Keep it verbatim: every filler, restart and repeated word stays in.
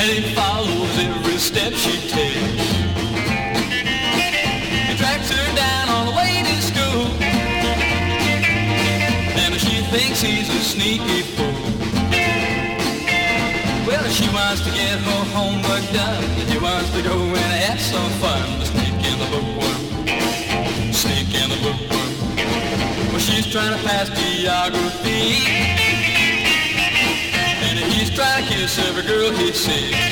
and he follows every step she takes. He tracks her down on the way to school, and she thinks he's a sneaky fool. Well, she wants to get her homework done, he wants to go and have some fun. The sneak in the bookworm, sneak in the bookworm. Well, she's trying to pass geography, and he's trying to kiss every girl he sees.